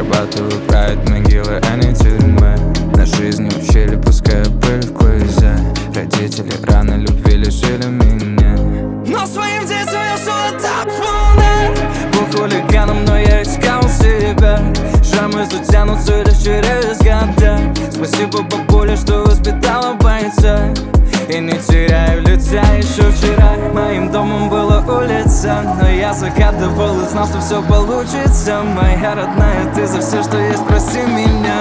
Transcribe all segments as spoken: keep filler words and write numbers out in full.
Зарабатываю, правят могилы, а не тюрьмы. На жизни учили, пускай пыль в глаза. Родители рано любви лишили меня, но своим детством я все отдал полный. Был хулиганом, но я искал себя. Шрамы затянутся лишь через года. Спасибо бабуле, что воспитала бойца. И не теряю лица. Еще вчера моим домом была улица, но я загадывал и знал, что все получится. Моя родная, ты за все, что есть, прости меня.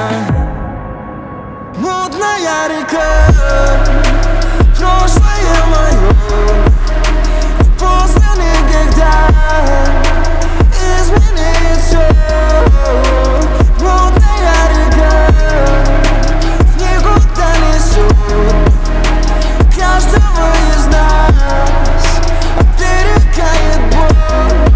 Мутная река, прошлое мое, не поздно никогда изменить все. Мутная река в никуда несет каждого из нас, оберегает боль.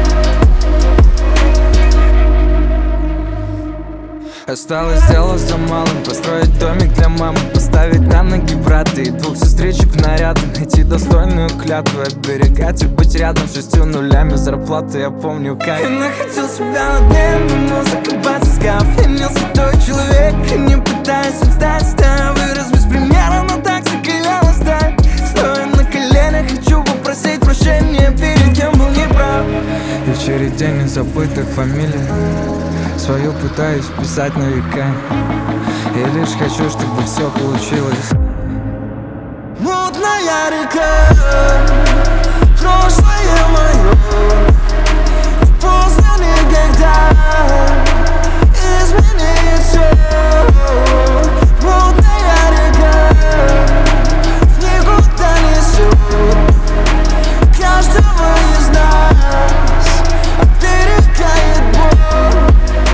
Осталось дело за малым: построить домик для мамы, поставить на ноги брата и двух сестричек нарядом, найти достойную клятву, оберегать и быть рядом. Шестью нулями зарплаты, я помню, как я находил себя над ним, музыка батискав. Я не святой человек, и не пытаюсь им стать. Да, вырос без примера, но так закалялась стать. Стоя на коленях, хочу попросить прощения перед кем был неправ. И в череде незабытых фамилий свою пытаюсь вписать на века. Я лишь хочу, чтобы все получилось. Мутная река, прошлое мое, не поздно никогда изменить все. Мутная река в никуда несет каждого из нас, оберегает боль.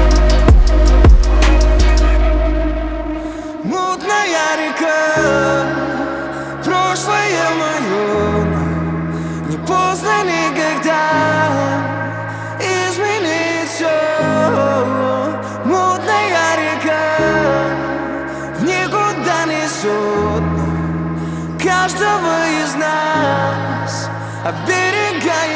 Мутная река, прошлое мое, не поздно никогда изменить все. Мутная река в никуда несет каждого из нас, оберегает.